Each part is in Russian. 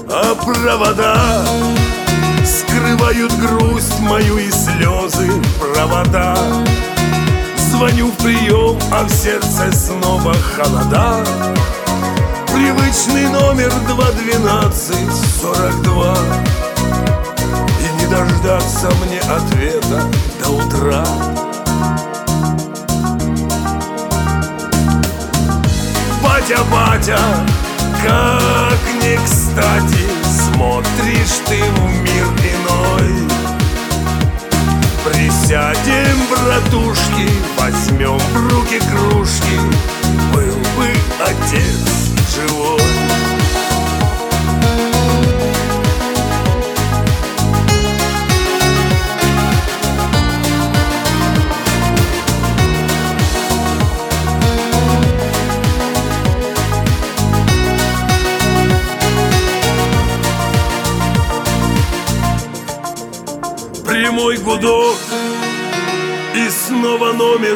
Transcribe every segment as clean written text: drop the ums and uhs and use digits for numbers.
А провода скрывают грусть мою и слезы. Провода. Звоню в прием, а в сердце снова холода. Привычный номер 212-42. И не дождаться мне ответа до утра. Батя, батя, как не кстати смотришь ты в мир иной. Присядем, братушки, возьмем в руки кружки. Был бы отец живой. Прямой гудок, и снова номер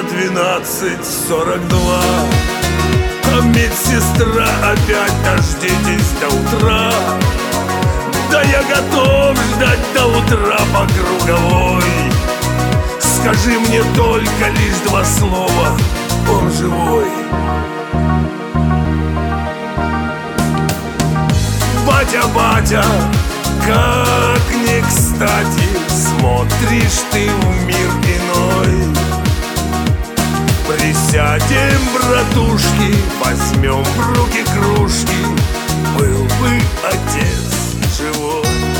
212-42. А медсестра опять: дождитесь до утра. Да я готов ждать до утра по круговой. Скажи мне только лишь 2 слова: он живой. Батя, батя, как не кстати смотришь ты в мир иной. Присядем, братушки, возьмем в руки кружки. Был бы отец